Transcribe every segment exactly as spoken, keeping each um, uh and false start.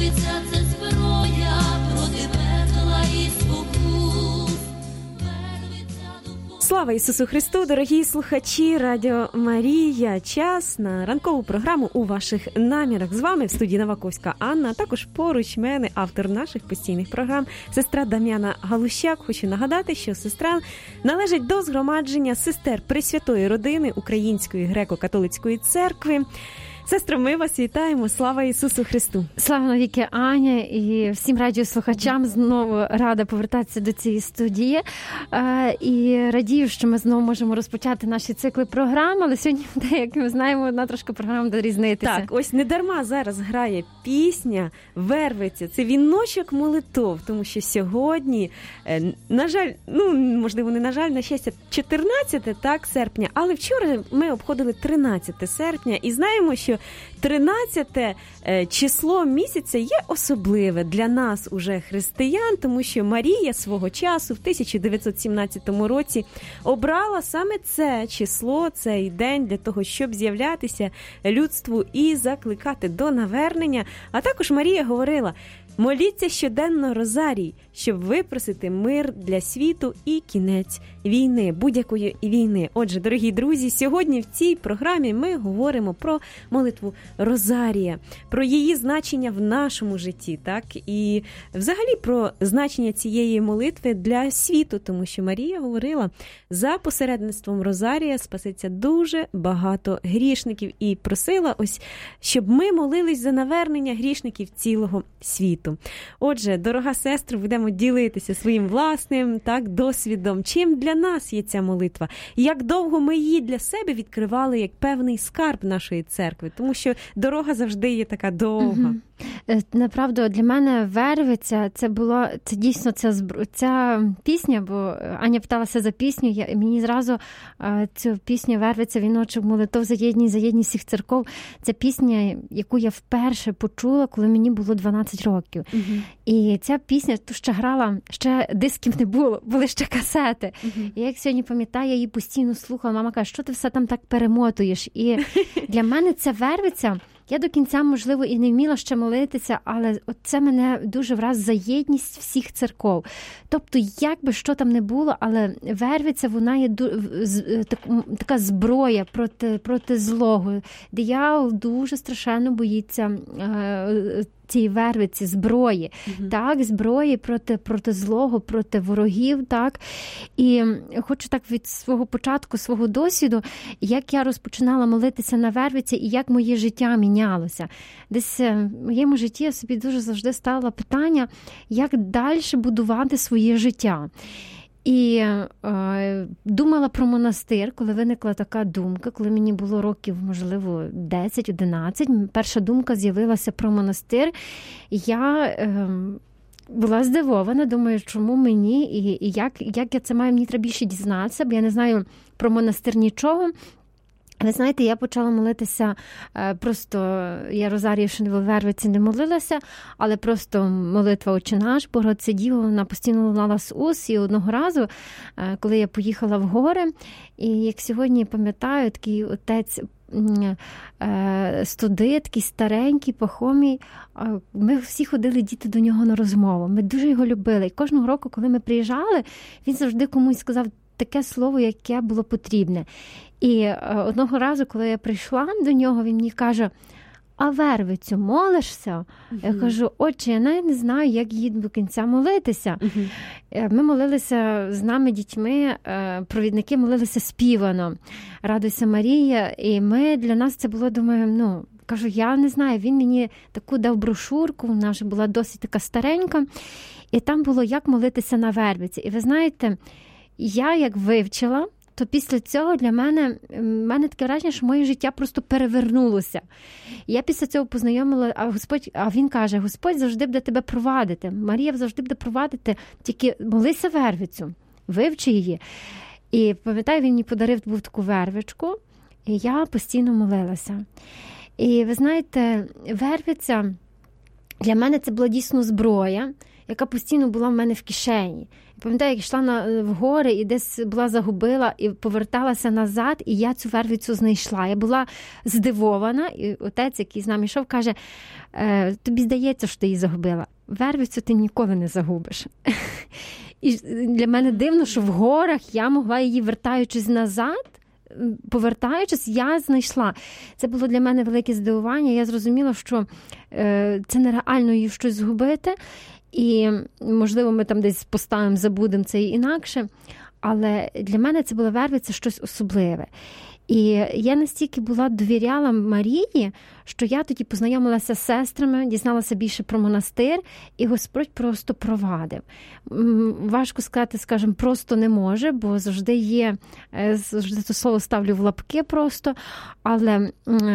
Вервиця – це зброя проти пекла і спокус. Слава Ісусу Христу, дорогі слухачі Радіо Марія. Час на ранкову програму «У ваших намірах». З вами в студії Новаковська Анна, а також поруч мене автор наших постійних програм, сестра Дам'яна Галущак. Хочу нагадати, що сестра належить до згромадження сестер Пресвятої Родини Української греко-католицької церкви. Сестро, ми вас вітаємо. Слава Ісусу Христу! Слава навіки, Аня, і всім радіослухачам знову рада повертатися до цієї студії. І радію, що ми знову можемо розпочати наші цикли програм, але сьогодні, як ми знаємо, одна трошки програма буде різнитися. Так, ось не дарма зараз грає пісня «Вервиця». Це віночок молитов, тому що сьогодні, на жаль, ну, можливо, не на жаль, на щастя, чотирнадцяте так, серпня, але вчора ми обходили тринадцяте серпня і знаємо, що тринадцяте число місяця є особливе для нас, уже християн, тому що Марія свого часу в тисяча дев'ятсот сімнадцятому році обрала саме це число, цей день для того, щоб з'являтися людству і закликати до навернення. А також Марія говорила: моліться щоденно розарій, щоб випросити мир для світу і кінець війни, будь-якої війни. Отже, дорогі друзі, сьогодні в цій програмі ми говоримо про молитву розарія, про її значення в нашому житті, так? І взагалі про значення цієї молитви для світу, тому що Марія говорила, за посередництвом розарія спасеться дуже багато грішників, і просила ось, щоб ми молились за навернення грішників цілого світу. Отже, дорога сестра, будемо ділитися своїм власним так досвідом. Чим для нас є ця молитва? Як довго ми її для себе відкривали як певний скарб нашої церкви? Тому що дорога завжди є така довга. Угу. Направду, для мене «Вервиця» це було, це дійсно ця, ця пісня, бо Аня питалася за пісню, я, мені зразу цю пісню «Вервиця, віночок молитов за єдність, за єдність всіх церков». Це пісня, яку я вперше почула, коли мені було дванадцять років. Угу. І ця пісня, то ще грала, ще дисків не було, були ще касети. Угу. І як сьогодні пам'ятаю, я її постійно слухала, мама каже, що ти все там так перемотуєш? І для мене ця «Вервиця», я до кінця, можливо, і не вміла ще молитися, але от це мене дуже враз за єдність всіх церков. Тобто, як би що там не було, але Вервиця, вона є така зброя проти, проти злого. Диявол дуже страшенно боїться цієї вервиці, зброї, mm-hmm. так, зброї проти, проти злого, проти ворогів, так. І хочу так від свого початку, свого досвіду, як я розпочинала молитися на вервиці і як моє життя мінялося. Десь в моєму житті я собі дуже завжди ставила питання, як далі будувати своє життя. І е, думала про монастир, коли виникла така думка, коли мені було років, можливо, десять-одинадцять, перша думка з'явилася про монастир. Я е, була здивована, думаю, чому мені, і, і як, як я це маю, мені треба більше дізнатися, бо я не знаю про монастир нічого. Ви знаєте, я почала молитися, просто я розарію, що в Вервиці не молилася, але просто молитва «Отче наш», Богородиця Діва, вона постійно лунала з уст. І одного разу, коли я поїхала в гори, і як сьогодні пам'ятаю, такий отець студи, такий старенький, пахомий, ми всі ходили діти до нього на розмову. Ми дуже його любили. І кожного року, коли ми приїжджали, він завжди комусь сказав таке слово, яке було потрібне. І одного разу, коли я прийшла до нього, він мені каже: а Вервицю молишся? Uh-huh. Я кажу: отче, я навіть не знаю, як їй до кінця молитися. Uh-huh. Ми молилися з нами дітьми, провідники молилися співано. Радуйся, Марія. І ми, для нас це було, думаю, ну, кажу, я не знаю, він мені таку дав брошурку, вона вже була досить така старенька. І там було, як молитися на Вервиці. І ви знаєте, я як вивчила, то після цього для мене, в мене таке враження, що моє життя просто перевернулося. Я після цього познайомила, а Господь, а він каже: Господь завжди буде тебе провадити. Марія завжди буде провадити, тільки молися Вервицю, вивчи її. І пам'ятаю, він мені подарив був таку вервичку, і я постійно молилася. І ви знаєте, Вервиця для мене це була дійсно зброя, яка постійно була в мене в кишені. Я пам'ятаю, як йшла на, в гори і десь була загубила, і поверталася назад, і я цю вервицю знайшла. Я була здивована, і отець, який з нами йшов, каже, е, тобі здається, що ти її загубила. Вервицю ти ніколи не загубиш. І для мене дивно, що в горах я могла її, вертаючись назад, повертаючись, я знайшла. Це було для мене велике здивування. Я зрозуміла, що е, це нереально її щось згубити. І, можливо, ми там десь поставимо, забудемо це і інакше. Але для мене це була вервиця щось особливе. І я настільки була довіряла Марії, що я тоді познайомилася з сестрами, дізналася більше про монастир, і Господь просто провадив. Важко сказати, скажімо, просто не може, бо завжди є, завжди це слово ставлю в лапки просто, але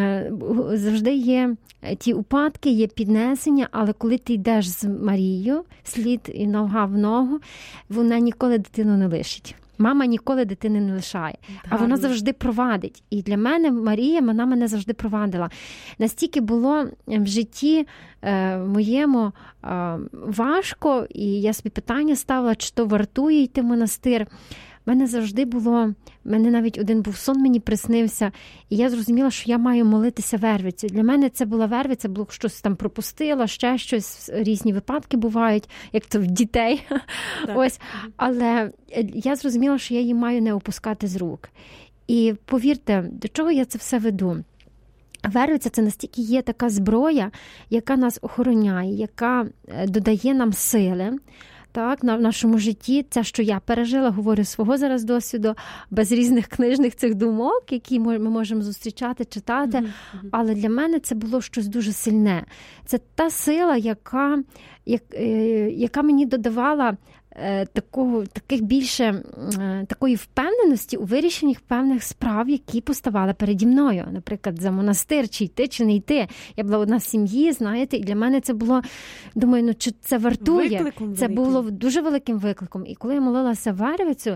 завжди є ті упадки, є піднесення, але коли ти йдеш з Марією, слід і нога в ногу, вона ніколи дитину не лишить. Мама ніколи дитини не лишає, а вона завжди провадить. І для мене Марія, вона мене завжди провадила. Настільки було в житті е, моєму е, важко, і я собі питання ставила, чи то вартує йти в монастир. В мене завжди було, в мене навіть один був сон, мені приснився, і я зрозуміла, що я маю молитися вервицю. Для мене це була вервиця, було щось там пропустила, ще щось, різні випадки бувають, як то в дітей. Ось. Але я зрозуміла, що я її маю не опускати з рук. І повірте, до чого я це все веду? Вервиця – це настільки є така зброя, яка нас охороняє, яка додає нам сили, так, на в нашому житті. Це, що я пережила, говорю свого зараз досвіду, без різних книжних цих думок, які ми можемо зустрічати, читати. Mm-hmm. Але для мене це було щось дуже сильне. Це та сила, яка, як, яка мені додавала такого, таких більше такої впевненості у вирішенні певних справ, які поставали переді мною. Наприклад, за монастир, чи йти, чи не йти. Я була одна в сім'ї, знаєте, і для мене це було, думаю, ну чи це вартує? Викликом це великим. Було дуже великим викликом. І коли я молилася вервицю,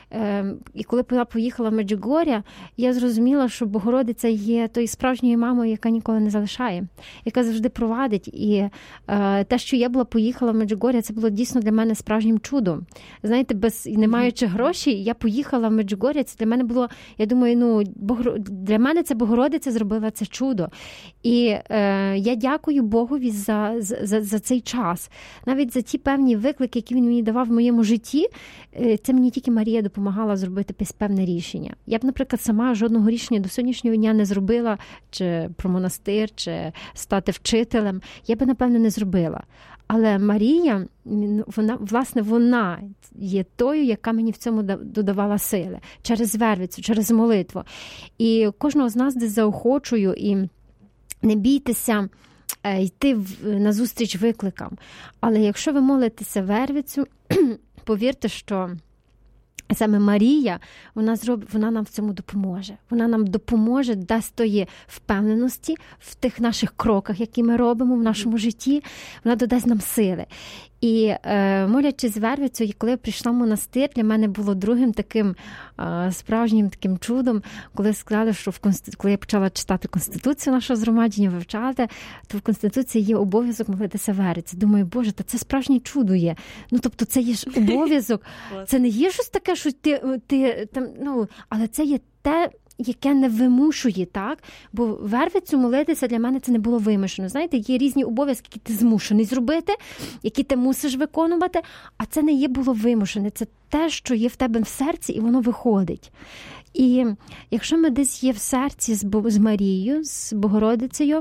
і коли я поїхала в Меджугор'я, я зрозуміла, що Богородиця є тою справжньою мамою, яка ніколи не залишає, яка завжди провадить. І е, те, що я була поїхала в Меджугор'я, це було дійсно для мене справжнім чудом. Знаєте, без не маючи грошей, я поїхала в Меджугор'я, це для мене було, я думаю, ну, Богор... для мене це Богородиця зробила це чудо. І е, я дякую Богові за, за, за цей час. Навіть за ті певні виклики, які він мені давав в моєму житті, е, це мені тільки Марія допомагала зробити певне рішення. Я б, наприклад, сама жодного рішення до сьогоднішнього дня не зробила, чи про монастир, чи стати вчителем. Я би, напевно, не зробила. Але Марія, вона, власне, вона є тою, яка мені в цьому додавала сили. Через вервицю, через молитву. І кожного з нас десь заохочую і не бійтеся йти назустріч викликам. Але якщо ви молитеся вервицю, повірте, що саме Марія, вона зробить, вона нам в цьому допоможе. Вона нам допоможе, дасть тої впевненості в тих наших кроках, які ми робимо в нашому житті. Вона додасть нам сили. І е, молячись вервицю, коли я прийшла в монастир, для мене було другим таким е, справжнім таким чудом, коли сказали, що в Конститу... коли я почала читати Конституцію нашого згромадження, вивчати, то в Конституції є обов'язок молитися вервицю. Думаю, Боже, та це справжнє чудо є. Ну, тобто, це є ж обов'язок. Це не є щось таке, що ти, ти там, ну, але це є те, яке не вимушує, так? Бо вервицю молитися для мене це не було вимушено. Знаєте, є різні обов'язки, які ти змушений зробити, які ти мусиш виконувати, а це не є було вимушене. Це те, що є в тебе в серці, і воно виходить. І якщо ми десь є в серці з, з Марією, з Богородицею,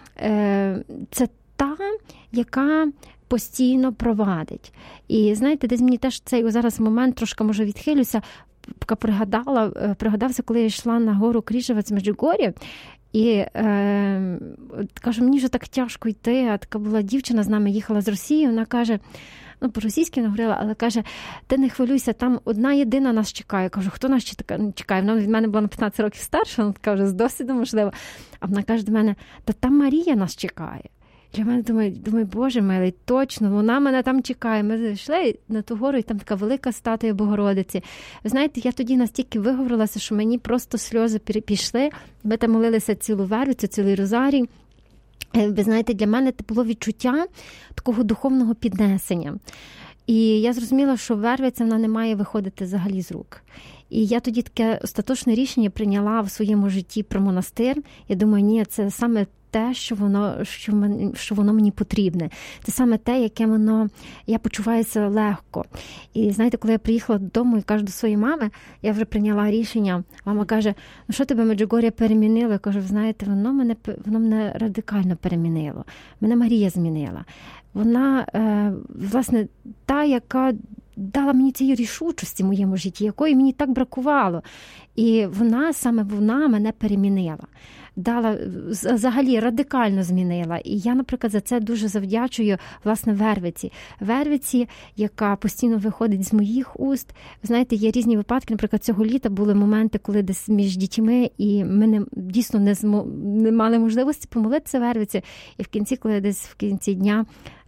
це та, яка постійно провадить. І знаєте, десь мені теж цей зараз момент трошки, може, відхилюся, пригадала, пригадався, коли я йшла на гору Крижевець в Меджугор'ї, і е, кажу, мені вже так тяжко йти, а така була дівчина з нами, їхала з Росії, вона каже, ну, по-російськи вона говорила, але каже, ти не хвилюйся, там одна єдина нас чекає. Я кажу, хто нас чекає? Вона від мене була на п'ятнадцять років старша, вона така вже з досвідом, можливо. А вона каже до мене, та там Марія нас чекає. Для мене думаю, думаю, Боже милий, точно, вона мене там чекає. Ми зайшли на ту гору, і там така велика статуя Богородиці. Ви знаєте, я тоді настільки виговорилася, що мені просто сльози пішли. Ми там молилися цілу вервицю, цілий розарій. ви знаєте, для мене це було відчуття такого духовного піднесення. І я зрозуміла, що Вервиця, вона не має виходити взагалі з рук. І я тоді таке остаточне рішення прийняла в своєму житті про монастир. Я думаю, ні, це саме те, що воно, що, мен, що воно мені потрібне. Це саме те, яке воно, я почуваюся легко. І знаєте, коли я приїхала додому і кажу до своєї мами, я вже прийняла рішення, мама каже, ну що тебе Меджугор'я перемінило? Я кажу, ви знаєте, воно мене, воно мене радикально перемінило. Мене Марія змінила. Вона, власне, та, яка дала мені цієї рішучості в моєму житті, якої мені так бракувало. І вона, саме вона мене перемінила. Дала, взагалі радикально змінила. І я, наприклад, за це дуже завдячую, власне, Вервиці. Вервиці, яка постійно виходить з моїх уст. Ви знаєте, є різні випадки, наприклад, цього літа були моменти, коли десь між дітьми, і ми не, дійсно не, змо, не мали можливості помолитися Вервиці. І в кінці, коли десь в кінці дня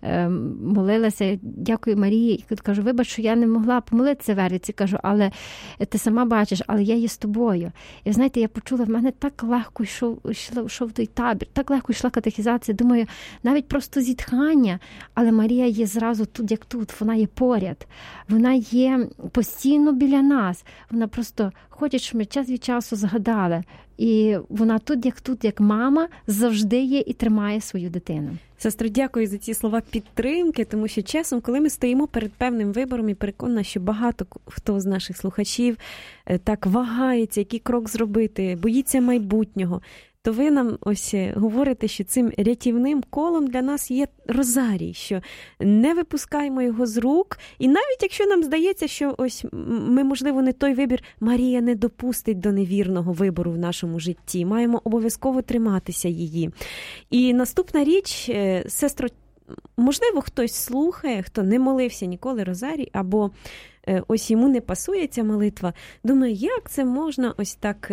молилася, дякую Марії, і кажу, вибач, що я не могла помолитися Вервиці, кажу, але ти сама бачиш, але я є з тобою. І знаєте, я почула, в мене так легко йшов, йшов, йшов той табір, так легко йшла катехізація, думаю, навіть просто зітхання, але Марія є зразу тут, як тут, вона є поряд, вона є постійно біля нас, вона просто хоче, щоб ми час від часу згадали, і вона тут, як тут, як мама, завжди є і тримає свою дитину. Сестро, дякую за ці слова підтримки, тому що часом, коли ми стоїмо перед певним вибором, і переконана, що багато хто з наших слухачів так вагається, який крок зробити, боїться майбутнього, то ви нам ось говорите, що цим рятівним колом для нас є розарій, що не випускаємо його з рук. І навіть якщо нам здається, що ось ми, можливо, не той вибір, Марія не допустить до невірного вибору в нашому житті. Маємо обов'язково триматися її. І наступна річ, сестро, можливо, хтось слухає, хто не молився ніколи розарій, або ось йому не пасує ця молитва, думаю, як це можна ось так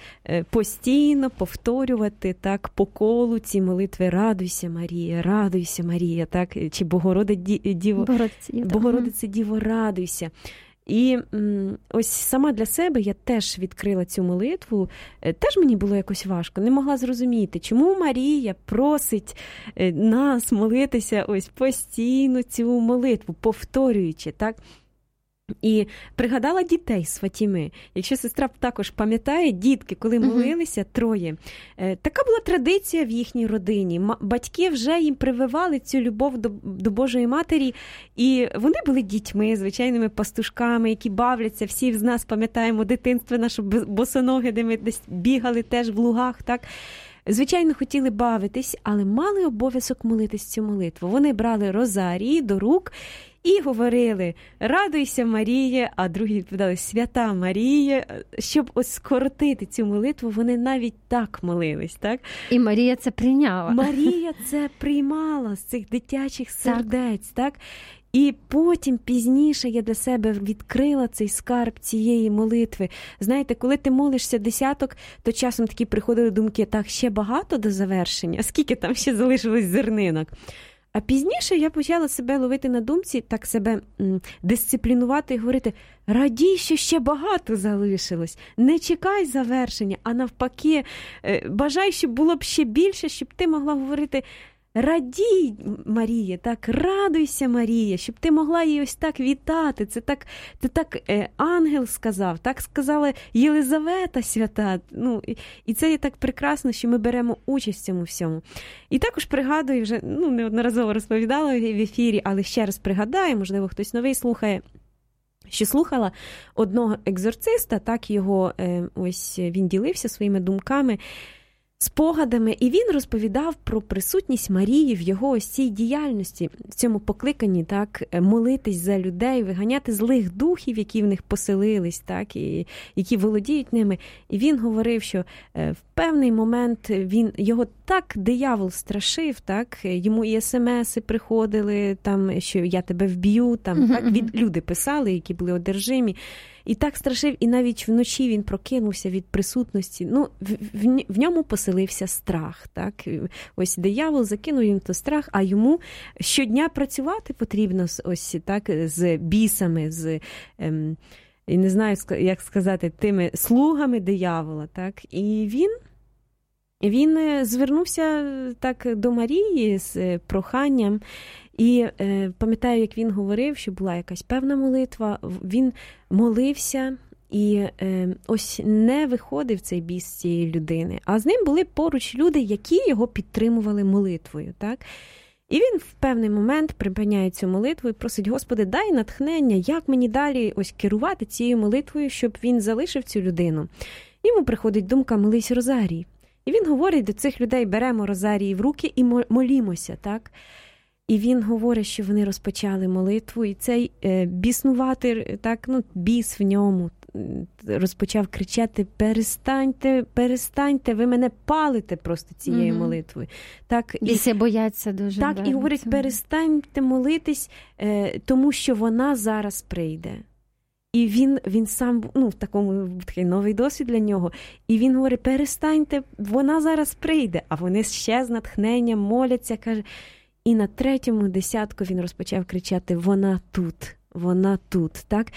постійно повторювати так по колу ці молитви «Радуйся, Марія, радуйся, Марія», так, чи «Богородице Діво, Богородице, Богородице Діво, радуйся». І ось сама для себе я теж відкрила цю молитву. Теж мені було якось важко. Не могла зрозуміти, чому Марія просить нас молитися ось постійно цю молитву, повторюючи, так? І пригадала дітей з Фатіми. Якщо сестра також пам'ятає, дітки, коли молилися, троє, така була традиція в їхній родині. Батьки вже їм прививали цю любов до, до Божої Матері, і вони були дітьми, звичайними пастушками, які бавляться. Всі з нас пам'ятаємо дитинство наше босоноге, де ми десь бігали теж в лугах, так? Звичайно, хотіли бавитись, але мали обов'язок молитись цю молитву. Вони брали розарії до рук і говорили «Радуйся, Марія», а другі відповідали «Свята Марія». Щоб ось скоротити цю молитву, вони навіть так молились, так? І Марія це прийняла. Марія це приймала з цих дитячих сердець, так? І потім, пізніше, я для себе відкрила цей скарб цієї молитви. Знаєте, коли ти молишся десяток, то часом такі приходили думки, так, ще багато до завершення, скільки там ще залишилось зернинок. А пізніше я почала себе ловити на думці, так себе м, дисциплінувати і говорити, радій, що ще багато залишилось, не чекай завершення, а навпаки, е, бажай, щоб було б ще більше, щоб ти могла говорити, радій, Марія, так, радуйся, Марія, щоб ти могла її ось так вітати. Це так, це так е, ангел сказав, так сказала Єлизавета свята. Ну, і, і це є так прекрасно, що ми беремо участь в цьому всьому. І також пригадую, вже ну, неодноразово розповідала в ефірі, але ще раз пригадаю, можливо, хтось новий слухає, що слухала одного екзорциста, так його, е, ось він ділився своїми думками, спогадами, і він розповідав про присутність Марії в його ось цій діяльності, в цьому покликанні, так, молитись за людей, виганяти злих духів, які в них поселились, так, і які володіють ними. І він говорив, що в певний момент він, його так диявол страшив, так, йому і смс-и приходили, там, що я тебе вб'ю, там, так, від, люди писали, які були одержимі. І так страшив, і навіть вночі він прокинувся від присутності. Ну, в, в, в ньому поселився страх, так? Ось диявол закинув їм то страх, а йому щодня працювати потрібно ось так з бісами, з ем, і не знаю, як сказати, тими слугами диявола, так? І він він звернувся так до Марії з проханням. І е, пам'ятаю, як він говорив, що була якась певна молитва, він молився і е, ось не виходив цей біс з цієї людини. А з ним були поруч люди, які його підтримували молитвою, так? І він в певний момент припиняє цю молитву і просить: Господи, дай натхнення, як мені далі ось керувати цією молитвою, щоб він залишив цю людину. Йому приходить думка: молись розарій. І він говорить до цих людей: беремо розарії в руки і молімося, так? І він говорить, що вони розпочали молитву, і цей е, біснуватий, так, ну, біс в ньому розпочав кричати: перестаньте, перестаньте, ви мене палите просто цією mm-hmm. молитвою. Так, біси бояться дуже. Так, і говорить: перестаньте молитись, е, тому що вона зараз прийде. І він, він сам, ну, в такому, такий новий досвід для нього. І він говорить: перестаньте, вона зараз прийде. А вони ще з натхненням моляться, каже. І на третьому десятку він розпочав кричати: вона тут, вона тут, так?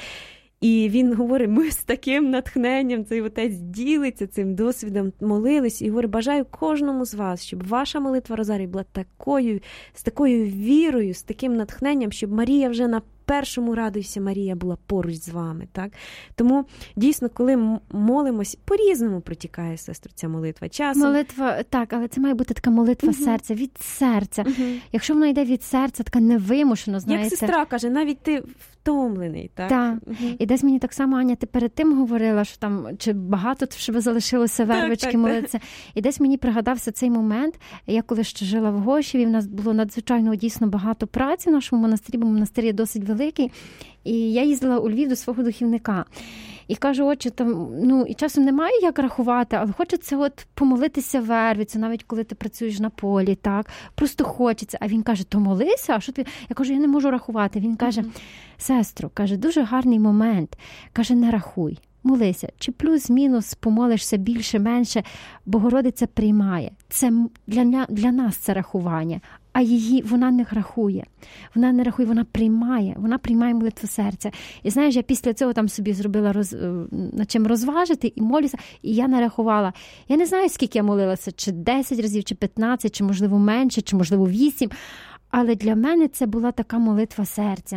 І він говорить: ми з таким натхненням, цей отець ділиться цим досвідом, молились. І говорить: бажаю кожному з вас, щоб ваша молитва розарій була такою, з такою вірою, з таким натхненням, щоб Марія вже на першому радуйся, Марія була поруч з вами, так? Тому, дійсно, коли молимось, по-різному протікає, сестру, ця молитва. Часом... Молитва, так, але це має бути така молитва uh-huh. серця, від серця. Uh-huh. Якщо вона йде від серця, така невимушено, знаєте. Як сестра каже, навіть ти втомлений, так? Так. Uh-huh. І десь мені так само, Аня, ти перед тим говорила, що там, чи багато щоб залишилося вервички так, молитися. Так. І десь мені пригадався цей момент, я коли ще жила в Гошеві, в нас було надзвичайно дійсно багато праці в нашому монастирі, бо монастир є досить великий, і я їздила у Львів до свого духівника. І кажу: отче, там, ну, і часом немає як рахувати, але хочеться от помолитися вервицю, навіть коли ти працюєш на полі, так, просто хочеться. А він каже: то молися, а що ти? Я кажу: я не можу рахувати. Він каже: mm-hmm. сестру, каже, дуже гарний момент, каже, не рахуй. Молися, чи плюс-мінус помолишся більше-менше, Богородиця приймає. Це для, для нас це рахування, а її вона не рахує. Вона не рахує, вона приймає, вона приймає молитву серця. І знаєш, я після цього там собі зробила роз, над чим розважити і молюся, і я нарахувала. Я не знаю, скільки я молилася, чи десять разів, чи п'ятнадцять, чи можливо менше, чи можливо вісім, але для мене це була така молитва серця.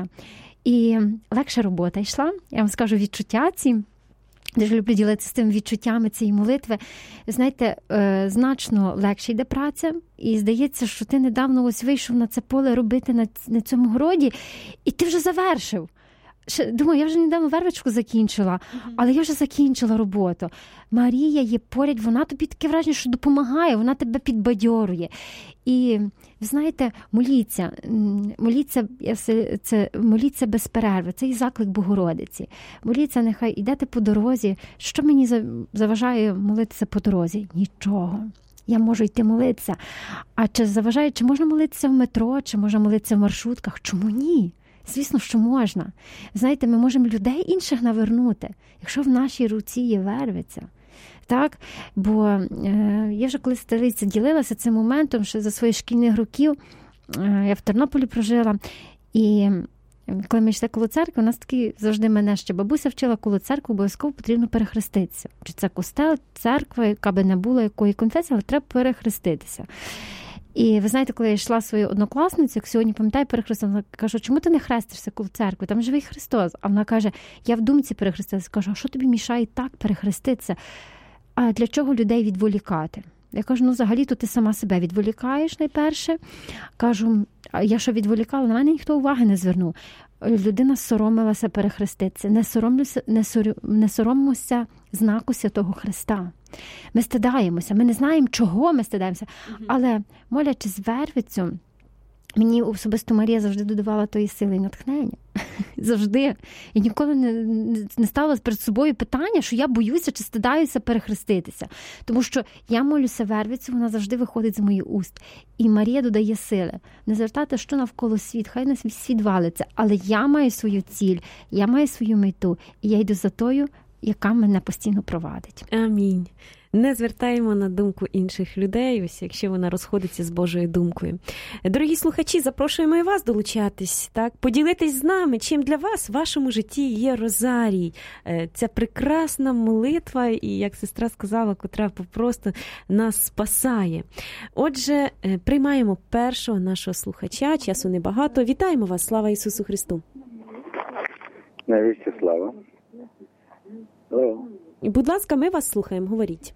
І легша робота йшла, я вам скажу, відчуття ці. Дуже люблю ділитися з тими відчуттями цієї молитви. Знаєте, значно легше йде праця, і здається, що ти недавно ось вийшов на це поле робити на, на цьому городі, і ти вже завершив. Думаю, я вже недавно вервичку закінчила, але я вже закінчила роботу. Марія є поряд, вона тобі таке враження, що допомагає, вона тебе підбадьорює. І, ви знаєте, моліться, моліться, це, моліться без перерви, це і заклик Богородиці. Моліться, нехай йдете по дорозі. Що мені заважає молитися по дорозі? Нічого. Я можу йти молитися. А чи заважає, чи можна молитися в метро, чи можна молитися в маршрутках? Чому ні? Звісно, що можна. Знаєте, ми можемо людей інших навернути, якщо в нашій руці є вервиця. Так? Бо е, я вже колись стариця ділилася цим моментом, що за своїх шкільних років е, я в Тернополі прожила, і коли ми йшли коло церкви, у нас таки завжди мене ще бабуся вчила: коло церкви обов'язково потрібно перехреститися. Чи це костел, церква, яка би не була якої конфесії, але треба перехреститися. І ви знаєте, коли я йшла своєю однокласницею, як сьогодні пам'ятаю, перехрестила, вона каже: чому ти не хрестишся коло церкви? Там живий Христос. А вона каже: я в думці перехрестилася. Кажу: а що тобі мішає так перехреститися? А для чого людей відволікати? Я кажу: ну, взагалі-то ти сама себе відволікаєш найперше. Кажу: а я що відволікала? На мене ніхто уваги не звернув. Людина соромилася перехреститися. Не соромлюся, не, сорю, не соромимося знаку Святого Христа. Ми стидаємося, ми не знаємо, чого ми стидаємося. Mm-hmm. Але, молячись вервицю, мені особисто Марія завжди додавала тої сили і натхнення. Завжди. І ніколи не, не ставила перед собою питання, що я боюся чи стидаюся перехреститися. Тому що я молюся вервицю, вона завжди виходить з моїх уст. І Марія додає сили. Не звертати, що навколо світ, хай на світ валиться. Але я маю свою ціль, я маю свою мету. І я йду за тою, яка мене постійно провадить. Амінь. не звертаємо на думку інших людей, ось якщо вона розходиться з Божою думкою. Дорогі слухачі, запрошуємо і вас долучатись, так? Поділитись з нами, чим для вас в вашому житті є розарій. Ця прекрасна молитва, і, як сестра сказала, котра просто нас спасає. Отже, приймаємо першого нашого слухача, часу небагато. Вітаємо вас, слава Ісусу Христу! Навіщо слава? Алло. Будь ласка, ми вас слухаємо, говоріть.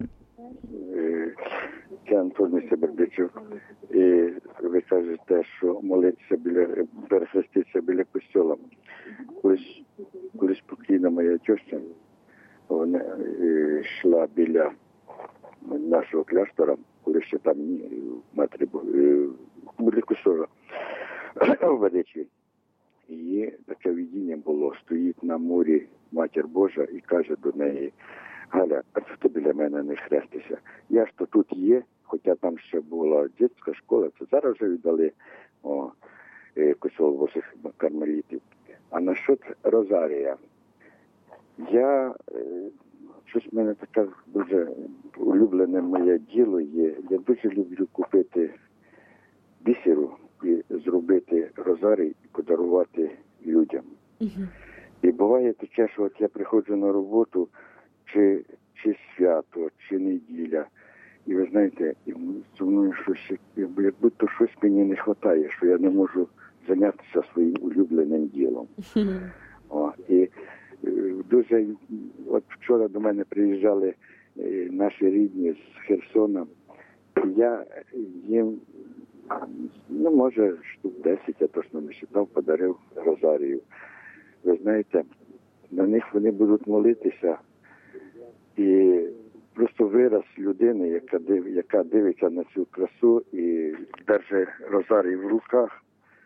Це Антон Себердичук. І ви кажете, що молитися біля, перехреститися біля костьола. Колись, колись покійна моя тьоща, вона йшла біля нашого кляштора, коли ще там матері були, біля костьола в Ведичі. І таке видіння було, стоїть на морі Матір Божа і каже до неї: Галя, а це ти біля мене не хрестися? Я ж то тут є, хоча там ще була дитяча школа, це зараз вже віддали о, костьол Божих кармелітів. А насчет розарія, я, щось в мене таке дуже улюблене моє діло є, я дуже люблю купити бісеру і зробити розарій і подарувати людям. Uh-huh. І буває таке, що от я приходжу на роботу, чи, чи свято, чи неділя, і ви знаєте, і зі мною щось, як будто щось мені не вистачає, що я не можу зайнятися своїм улюбленим ділом. Uh-huh. О, і дуже, от вчора до мене приїжджали наші рідні з Херсона, і я їм, ну, може, штук десять, я точно не вважав, подарив розарію. Ви знаєте, на них вони будуть молитися, і просто вираз людини, яка, див, яка дивиться на цю красу і держить розарій в руках,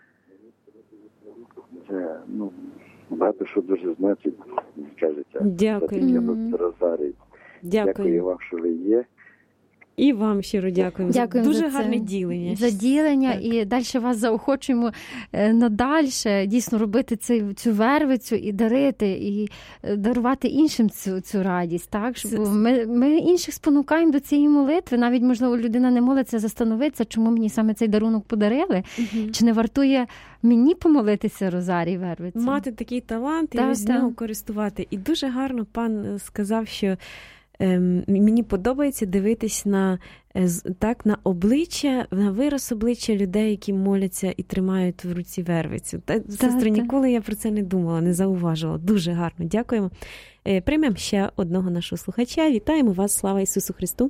це, ну, багато що дуже значить, кажеться. Дякую. Mm-hmm. Розарій. Дякую. Дякую вам, що ви є. І вам щиро дякуємо. Дякуємо дуже за гарне ділення. За ділення, так. І далі вас заохочуємо надальше дійсно робити цю, цю вервицю і дарити, і дарувати іншим цю, цю радість. Так? Щоб ми, ми інших спонукаємо до цієї молитви. Навіть, можливо, людина не молиться, застановиться, чому мені саме цей дарунок подарили. Угу. Чи не вартує мені помолитися розарій вервиці? Мати такий талант і з нього користувати. І дуже гарно пан сказав, що мені подобається дивитись на, так, на обличчя, на вираз обличчя людей, які моляться і тримають в руці вервицю. Та, сестро, ніколи я про це не думала, не зауважила. Дуже гарно. Дякуємо. Приймемо ще одного нашого слухача. Вітаємо вас. Слава Ісусу Христу.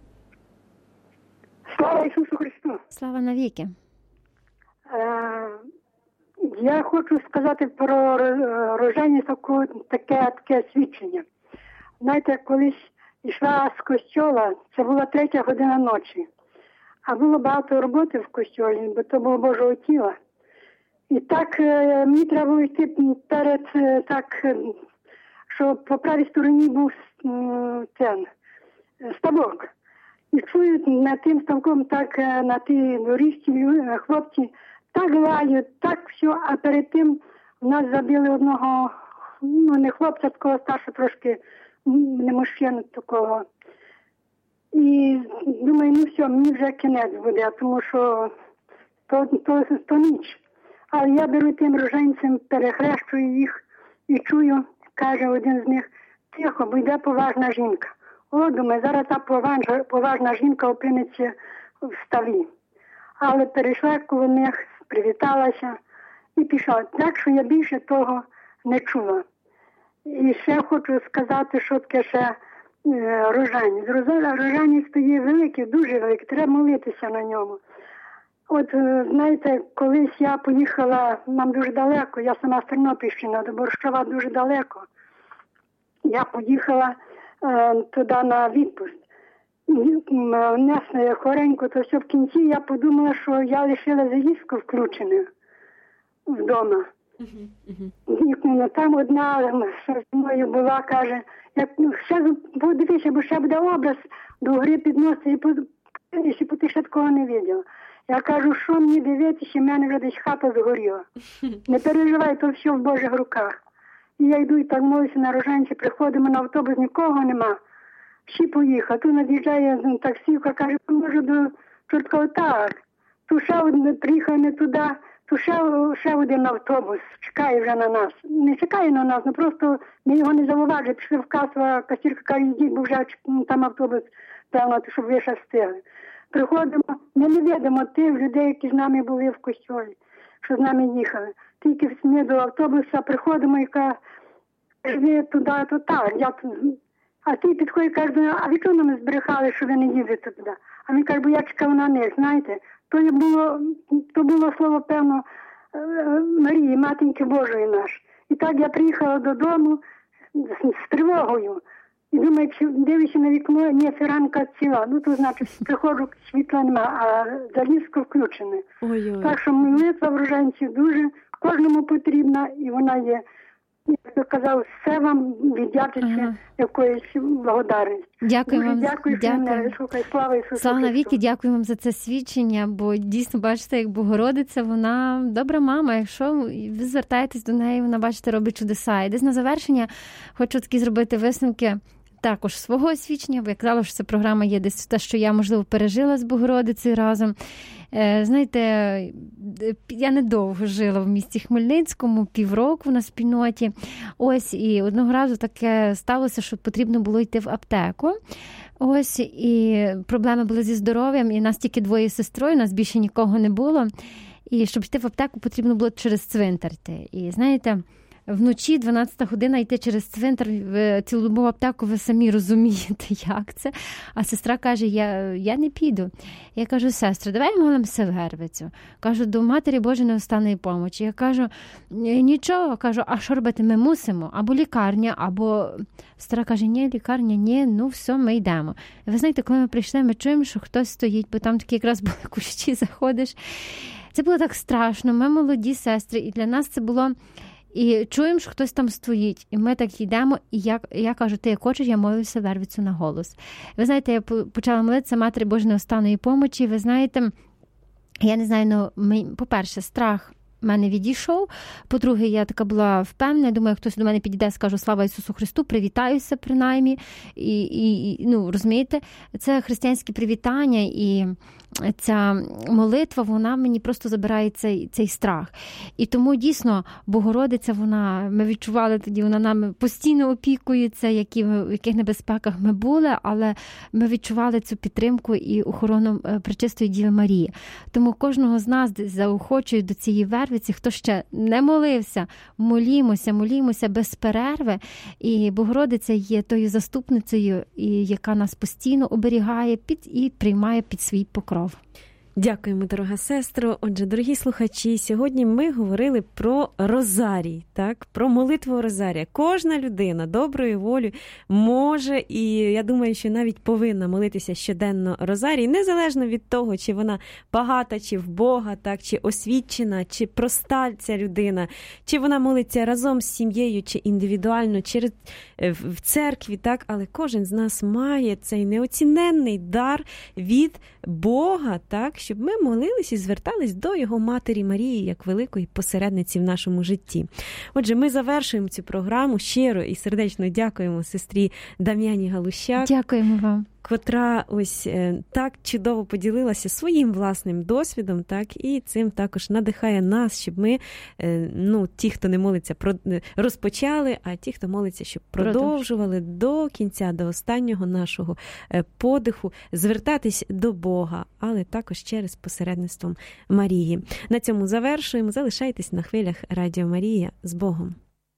Слава Ісусу Христу. Слава навіки. Е, я хочу сказати про рождення таке, таке свідчення. Знаєте, колись йшла з костьола, це була третя година ночі. А було багато роботи в костьолі, бо то було Божого тіла. І так е, мені треба було йти перед, е, так, е, щоб по правій стороні був е, цен, ставок. І чую над тим ставком, так е, на тій доріжці е, хлопці так лають, так все, а перед тим в нас забили одного, ну не хлопця, такого старшого трошки, не мужчину такого. І думаю, ну все, мені вже кінець буде, тому що то, то, то ніч. Але я беру тим роженцем, перехрещую їх і чую, каже один з них: тихо, бо йде поважна жінка. О, думаю, зараз та поважна, поважна жінка опиниться в столі. Але перейшла коло них, привіталася і пішла. Так, що я більше того не чула. І ще хочу сказати, що таке ще е, рожанець. Рожанець стоїть великий, дуже великий, треба молитися на ньому. От, е, знаєте, колись я поїхала, нам дуже далеко, я сама з Тернопільщини, до Борщова дуже далеко. Я поїхала е, туди на відпуск. Несно хоренько, то все в кінці я подумала, що я лишила заїздку включеною вдома. Uh-huh, uh-huh. І там одна що зі мною була, каже, як, ну, ще подивися, бо ще буде образ до гри підносити, і подивися, бо ти ще такого не бачила. Я кажу, що мені дивитися, в мене вже десь хата згоріла. Не переживай, то все в Божих руках. І я йду і так молюся на роженці, приходимо на автобус, нікого нема. всі поїхали. Тут над'їжджає таксівка, каже, може до Чорткова, так. Тут ще один приїхав не туди, тут ще, ще один автобус чекає вже на нас. Не чекає на нас, ну просто ми його не зауважили. Пішли в касу, а касірка каже, йдіть, бо вже там автобус, певно, щоб ви ще встигли. Приходимо, ми не видимо тих людей, які з нами були в костьолі, що з нами їхали. Тільки ми до автобуса приходимо і каже, ви туди, то так, я тут. А ті підходять і кажуть, а ви чого нам збрехали, що ви не їдете туди? А він каже, бо я чекав на них, знаєте. То було, то було слово, певно, Марії, Матінки Божої наш. І так я приїхала додому з, з тривогою. І думаю, дивлюся на вікно, ні, фіранка ціла. Ну, то значить, приходжу, світла нема, а залізко включене. Ой-ой. Так що молитва в Роженці дуже кожному потрібна, і вона є, як казав, все вам віддячиться, ага. якоїсь благодарності. Дякую дуже вам. Дякую, що мене слухай. Слава Ісусу Слава Христу. навіки, дякую вам за це свідчення, бо дійсно, бачите, як Богородиця, вона добра мама. Якщо ви звертаєтесь до неї, вона, бачите, робить чудеса. І десь на завершення хочу такі зробити висновки також свого свідчення, бо я казала, що ця програма є десь те, що я, можливо, пережила з Богородицею разом. Знаєте, я недовго жила в місті Хмельницькому, півроку на спільноті. Ось, і одного разу таке сталося, що потрібно було йти в аптеку. Ось, і проблеми були зі здоров'ям, і нас тільки двоє з сестрою, нас більше нікого не було. І щоб йти в аптеку, потрібно було через цвинтар йти. І, знаєте, вночі, дванадцята година, йти через цвинтар в цілодобову аптеку, ви самі розумієте, як це. А сестра каже, я, я не піду. Я кажу, сестра, давай молимося в Вервицю. Кажу, до Матері Божої Неостанної помочі. Я кажу, нічого, кажу, а що робити? Ми мусимо. Або лікарня, або... Сестра каже, ні, лікарня, ні, ну все, ми йдемо. І ви знаєте, коли ми прийшли, ми чуємо, що хтось стоїть, бо там такі якраз були кущі, заходиш. Це було так страшно, ми молоді сестри, і для нас це було... І чуємо, що хтось там стоїть, і ми так йдемо, і я, я кажу, ти як хочеш, я молюся Вервицю на голос. Ви знаєте, я почала молитися Матері Божої Неостанної помочі, ви знаєте, я не знаю, ну, ми, по-перше, страх в мене відійшов, по-друге, я така була впевнена, думаю, хтось до мене підійде, скажу слава Ісусу Христу, привітаюся принаймні, і, і, і ну, розумієте, це християнське привітання, і ця молитва, вона мені просто забирає цей, цей страх. І тому, дійсно, Богородиця, вона, ми відчували тоді, вона нами постійно опікується, які, в яких небезпеках ми були, але ми відчували цю підтримку і охорону Пречистої Діви Марії. Тому кожного з нас заохочую до цієї Вервиці, хто ще не молився, молімося, молімося без перерви. І Богородиця є тою заступницею, яка нас постійно оберігає під, і приймає під свій покров. Дякуємо, дорога сестро. Отже, дорогі слухачі, сьогодні ми говорили про розарій, так? Про молитву розарія. Кожна людина доброю волею може, і я думаю, що навіть повинна молитися щоденно розарій, незалежно від того, чи вона багата, чи в Бога, так? Чи освічена, чи проста ця людина, чи вона молиться разом з сім'єю, чи індивідуально, чи в церкві, так? Але кожен з нас має цей неоціненний дар від Бога, так? Щоб ми молились і звертались до його Матері Марії, як великої посередниці в нашому житті. Отже, ми завершуємо цю програму. Щиро і сердечно дякуємо сестрі Дам'яні Галущак. Дякуємо вам. Котра ось так чудово поділилася своїм власним досвідом, так, і цим також надихає нас, щоб ми, ну, ті, хто не молиться, розпочали, а ті, хто молиться, щоб продовжували до кінця, до останнього нашого подиху, звертатись до Бога, але також через посередництвом Марії. На цьому завершуємо. Залишайтесь на хвилях Радіо Марія. З Богом!